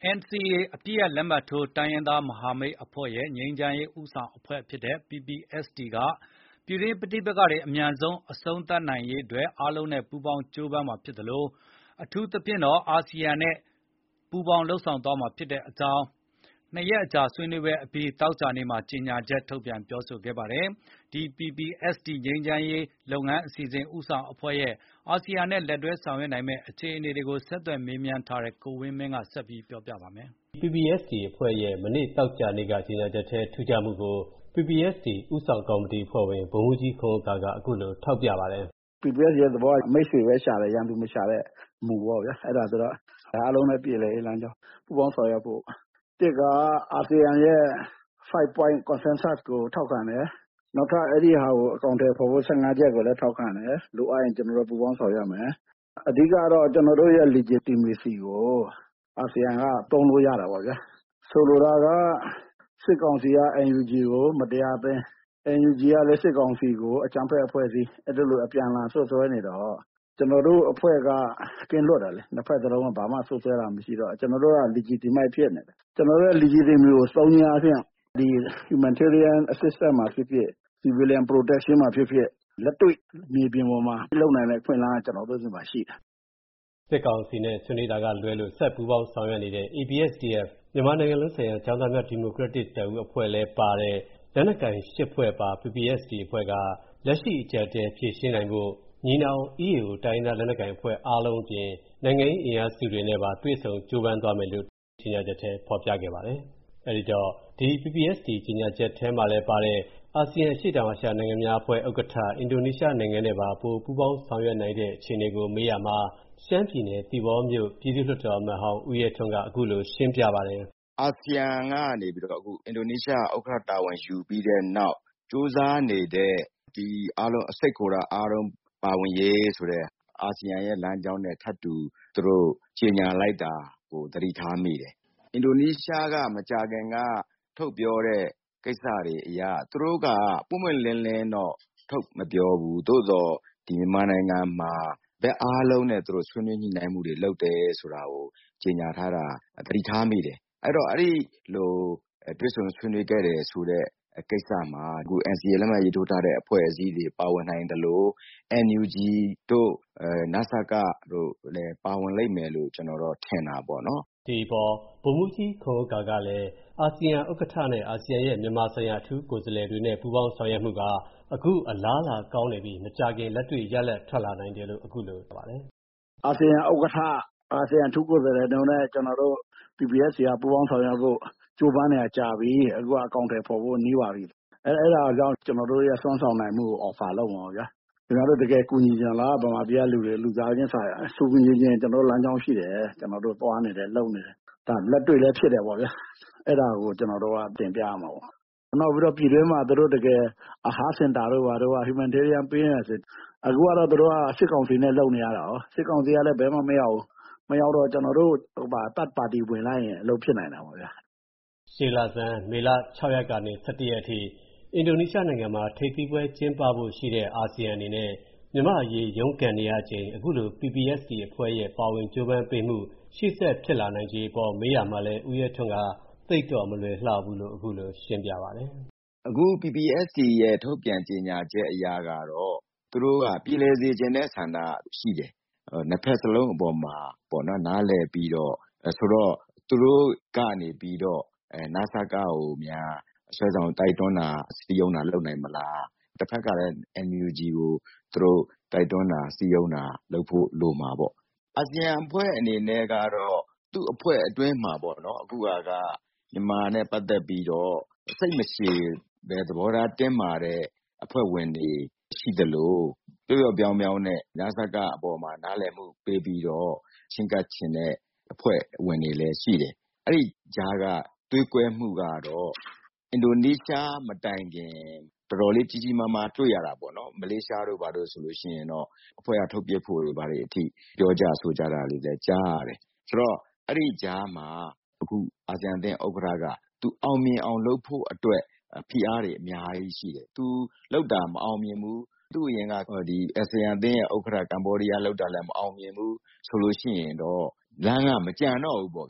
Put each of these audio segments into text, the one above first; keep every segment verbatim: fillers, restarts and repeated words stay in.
N C A အပြည့်အလက်မှတ်ထိုးတိုင်းရင်းသားမဟာမိတ်အဖွဲ့ရဲ့ငြိမ်းချမ်းရေးဦးဆောင်အဖွဲ့ဖြစ်တဲ့ P P S D ကပြည်တွင်းပဋိပက္ခတွေအမြန်ဆုံးအဆုံးသတ်နိုင်ရေးအတွက်အားလုံးနဲ့ပူးပေါင်းကြိုးပမ်းမှာဖြစ်သလိုအထူးသဖြင့်တော့အာဆီယံနဲ့ပူးပေါင်းလုပ်ဆောင်သွားမှာဖြစ်တဲ့အကြောင်းနှစ်ရက်အကြာဆွေးနွေးပွဲအပြီးသောကြာနေ့မှာကြေညာချက်ထုတ်ပြန်ပြောဆိုခဲ့ပါတယ်။ ဒီ P P S D ငြိမ်းချမ်းရေးလုပ်ငန်းအစီအစဉ်ဦးဆောင်အဖွဲ့ရဲ့အာဆီယံနဲ့လက်တွဲဆောင်ရွက်နိုင်မယ့်အခြေအနေတွေကိုဆက်သွယ်မေးမြန်းထားတဲ့ကိုဝင်းမင်းကဆက်ပြီးပြောပြပါမယ်။ P P S D အဖွဲ့ရဲ့မနေ့သောကြာနေ့ကကြေညာချက်ထဲထူးခြားမှုကို P P S D ဦးဆောင်ကော်မတီအဖွဲ့ဝင်ဗိုလ်မှူးကြီးခွန်ဥက္ကာကအခုလိုထောက်ပြပါတယ်။ P P S D ရဲ့သဘောကမိတ်ဆွေပဲရှာတယ်ရန်သူမရှာတဲ့မူပေါ့ဗျာအဲ့ဒါဆိုတော့အားလုံးနဲ့ပြည်လဲလမ်းကြောင်းပူပေါင်းဆောင်ရွက်ဖို့တစ်ကအာဆီယံရဲ့ five point consensus ကိုထောက်ခံတယ်နောက်ထပ်အဲ့ဒီဟာကိုအကောင့်ထဲပေါ်ဖို့fifteenချက်ကိုလည်းထောက်ခံတယ်လိုအပ်ရင်ကျွန်တော်တို့ပူပေါင်းဆောင်ရွက်မယ်အဓိကတော့ကျွန်တော်တို့ရဲ့ legitimacy ကိုအာဆီယံကသုံးလို့ရတာပေါ့ဗျာဆိုလိုတာကစစ်ကောင်စီက N U G ကိုမတရားသိမ်း N U G ကလည်းစစ်ကောင်စီကိုအကြမ်းဖက်အဖွဲ့အစည်းအဲ့ဒါလိုအပြန်အလှန်ဆွဆွဲနေတော့ကျွန်တော်တို့အဖွဲ့ကကင်းလွတ်တယ်လေနှစ်ဖက်စလုံးကဘာမှဆွဆွဲတာမရှိတော့ကျွန်တော်တို့က legitimate ဖြစ်နေတယ်ကျွန်တော်တို့ရဲ့ legitimacy ကိုသုံးခြင်းအပြင်ဒီ humanitarian assistance မှာဖြစ်ဖြစ် civilian protection မှာဖြစ်ဖြစ်လက်တွေ့မြေပြင်ပေါ်မှာလုပ်နိုင်တဲ့အခွင့်အလမ်းကကျွန်တော်တို့ဒီမှာရှိတယ်စစ်ကောင်စီနဲ့ဆွေးနွေးတာကလွဲလို့ဆက်ပူးပေါင်းဆောင်ရွက်နေတဲ့ A B S D F မြန်မာနိုင်ငံလုံးဆိုင်ရာကျောင်းသားများဒီမိုကရက်တစ်တပ်ဦးအဖွဲ့လည်းပါတဲ့လက်နက်ကိုင်ရှစ်ဖွဲ့ပါ P P S D အဖွဲ့ကလက်ရှိအကြပ်တဲဖြည့်ရှင်းနိုင်ဖို့ညီနောင် E A O တိုင်းသားလက်နက်ကိုင်အဖွဲ့အားလုံးအပြင်နိုင်ငံရေးအင်အားစုတွေနဲ့ပါတွေ့ဆုံကြိုးပမ်းသွားမယ်လို့ကြေညာချက်ထဲဖော်ပြခဲ့ပါတယ်။အဲဒီတော့ဒီ P P S D ကြေညာချက်ထဲမှာလည်းပါတဲ့အာဆီယံအရှေ့တောင်အာရှနိုင်ငံများအဖွဲ့ဥက္ကဋ္ဌအင်ဒိုနီးရှားနိုင်ငံနဲ့ပါပိုပူးပေါင်းဆောင်ရွက်နိုင်တဲ့အခြေအနေကိုမေးရမှာရှမ်းပြည်နယ်သီပေါမြို့ပြည်သူ့လွှတ်တော်အမတ်ဟောင်းဦးရဲထွန်းကအခုလိုရှင်းပြပါတယ်။အာဆီယံကနေပြီးတော့အခုအင်ဒိုနီးရှားဥက္ကဋ္ဌတာဝန်ယူပြီးတဲ့နောက်စူးစမ်းနေတဲ့ဒီအားလုံးအစိတ်ခိုတာအားလုံးပါဝင်ရေးဆိုတဲ့အာဆီယံရဲ့လမ်းကြောင်းနဲ့ထပ်တူသူတို့ကြေညာလိုက်တာကိုသတိထားမိတယ်။အင်ဒိုနီးရှားကမကြာခင်ကထုတ်ပြောတဲ့ကိစ္စတွေအရာသူတို့ကပုံမှန်လင်းလင်းတော့ထုတ်မပြောဘူးသို့သောဒီမြန်မာနိုင်ငံမှာဘက်အားလုံးနဲ့သူတို့ဆွေးနွေးညှိနှိုင်းမှုတွေလုပ်တယ်ဆိုတာကိုကြေညာထားတာသတိထားမိတယ်အဲ့တော့အဲ့ဒီလိုတွေ့ဆုံဆွေးနွေးခဲ့တယ်ဆိုတဲ့ကိစ္စမှာအခု N C A လက်မှတ်ရေးထိုးထားတဲ့အဖွဲ့အစည်းတွေပါဝင်နိုင်တယ်လို့ N U G တို့အဲနစကတို့လည်းပါဝင်လိမ့်မယ်လို့ကျွန်တော်တို့ထင်တာပေါ့နော်ဒီပေါ်ဗိုလ်မှူးကြီးခွန်ဥက္ကာကလည်းအာဆီယံဥက္ကဋ္ဌနဲ့အာဆီယံရဲ့မြန်မာဆိုင်ရာအထူးကိုယ်စားလှယ်တွေနဲ့ပူးပေါင်းဆောင်ရွက်မှုကအခုအလားလာကောင်းနေပြီးမကြခင်လက်တွေ့ရလဒ်ထွက်လာနိုင်တယ်လို့အခုလိုပြောပါတယ်အာဆီယံဥက္ကဋ္ဌအာဆီယံအထူးကိုယ်စားလှယ်တွေနဲ့ကျွန်တော်တို့ P P S D ကပူးပေါင်းဆောင်ရွက်ဖို့ကြိုးပမ်းနေတာကြာပြီအခုအကောင့်တွေပေါ်ဖို့နီးပါပြီအဲအဲ့ဒါကြောင့်ကျွန်တော်တို့ရဲ့ဆွမ်းဆောင်နိုင်မှုကို offer လုပ်မှာပါဗျာကျွန်တော်တို့တကယ်ကူညီကြလားဗမာပြည်ကလူတွေလူသားချင်းဆိုင်စူးကူညီချင်းကျွန်တော်တို့လမ်းကြောင်းရှိတယ်ကျွန်တော်တို့သွားနေတယ်လုပ်နေတယ်ဒါလက်တွေ့လည်းဖြစ်တယ်ပေါ့ဗျာအဲ့ဒါကိုကျွန်တော်တို့ကတင်ပြရမှာပေါ့နောက်ပြီးတော့ပြည်တွင်းမှာတို့တကယ်အာဟာစင်တာတို့ဘာတို့က humanitarian ပေးနေတယ်အခုကတော့တို့ကစစ်ကောင်စီနဲ့လုပ်နေရတာဟောစစ်ကောင်စီကလည်းဘယ်မှမရောက်ဘူးမရောက်တော့ကျွန်တော်တို့ဟိုပါတတ်ပါတီဝင်လိုက်ရင်အလုပ်ဖြစ်နိုင်တာပေါ့ဗျာရှေ့လဆန်းမေလ၆ရက်ကနေ၁၁ရက်အထိအင်ဒိုနီးရှားနိုင်ငံမှာထိပ်သီးပွဲကျင်းပဖို့ရှိတဲ့အာဆီယံအနေနဲ့မြန်မာအရေးရုန်းကန်နေရချိန်အခုလို P P S D အဖွဲ့ရဲ့ပါဝင်ကြိုးပမ်းပေးမှုရှေ့ဆက်ဖြစ်လာနိုင်ခြေပေါ်မေးရမှာလဲဦးရဲထွန်းကသိတော့မလွယ်လှဘူးလို့အခုလိုရှင်းပြပါတယ်အခု P P S D ရဲ့ထုတ်ပြန်ကြေညာချက်အရာကတော့သူတို့ကပြည်လဲစေခြင်းတဲ့ဆန္ဒရှိတယ်နှစ်ဖက်စလုံးအပေါ်မှာပေါ့နော်နားလည်ပြီးတော့ဆိုတော့သူတို့ကနေပြီးတော့အဲနစကကိုများအဆွဲဆောင်တိုက်တွန်းတာစီယုံတာလုပ်နိုင်မလားတစ်ဖက်ကလည်း N U G ကိုသူတို့တိုက်တွန်းတာစီယုံတာလုပ်ဖို့လိုမှာပေါ့အာဆီယံအဖွဲ့အနေနဲ့ကတော့သူ့အဖွဲ့အတွင်းမှာပေါ့နော်အခုကမြန်မာနဲ့ပတ်သက်ပြီးတော့စိတ်မရှိဘယ်သဘောထားတင်းမာတဲ့အဖွဲ့ဝင်တွေရှိသလိုပြောပြောပြောင်းပြောင်းနဲ့နစကအပေါ်မှာနားလည်မှုပေးပြီးတော့ချင်းကပ်ချင်တဲ့အဖွဲ့ဝင်တွေလည်းရှိတယ်အဲ့ဒီကြားကတွေးကွဲမှုကတော့အင်ဒိုနီးရှားမတိုင်ခင်တော်တော်လေးကြီးကြီးမားမားတွေ့ရတာပေါ့နော်မလေးရှားတို့ဘာလို့ဆိုလို့ရှိရင်တော့အဖွဲ့အထုတ်ပြစ်ဖို့တွေဘာတွေအထိပြောကြဆိုကြတာလေးလည်းကြားရတယ်ဆိုတော့အဲ့ဒီကြားမှာအခုအာဆီယံအသင်းဥက္ကဋ္ဌကသူအောင်မြင်အောင်လုပ်ဖို့အတွက်ဖိအားတွေအများကြီးရှိတယ်သူလောက်တာမအောင်မြင်ဘူးသူ့အရင်ကဒီအာဆီယံအသင်းရဲ့ဥက္ကဋ္ဌကမ္ဘောဒီးယားလောက်တာလည်းမအောင်မြင်ဘူးဆိုလို့ရှိရင်တော့လမ်းကမကြံတော့ဘူးပေါ့ဗျာ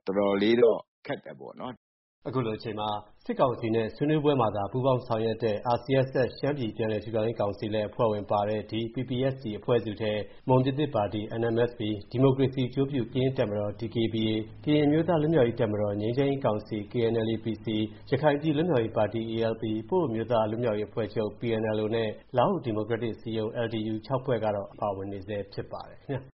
တော်တော်လေးတော့ခက်တယ်ပေါ့နော်။အခုလိုအချိန်မှာစစ်ကောင်စီနဲ့ဆွေးနွေးပွဲမှာသာပူးပေါင်းဆောင်ရွက်တဲ့ အာစီအက်စ် ရှမ်းပြည်ပြန်လည်ထူထောင်ရေးကောင်စီလည်းအဖွဲ့ဝင်ပါတဲ့ဒီ ပီ ပီ အက်စ် တီ အဖွဲ့စုထဲမွန်ပြည်သစ်ပါတီ အန် အမ် အက်စ် ပီ ဒီမိုကရေစီအကျိုးပြုကရင်တပ်မတော် ဒီ ကေ ဘီ အေ ကရင်အမျိုးသားလွတ်မြောက်ရေးတပ်မတော်ငြိမ်းချမ်းရေးကောင်စီ ကေ အန် အယ်လ် အေ ပီ စီ ရခိုင်ပြည်လွတ်မြောက်ရေးပါတီ အေ အယ်လ် ပီ ပအိုဝ်းအမျိုးသားလွတ်မြောက်ရေးအဖွဲ့ချုပ် ပီ အန် အယ်လ် အို နဲ့လားဟူဒီမိုကရက်တစ်အစည်းအရုံး အယ်လ် ဒီ ယူ ခြောက်ဖွဲ့ကတော့ပါဝင်နေဆဲဖြစ်ပါတယ်ခင်ဗျာ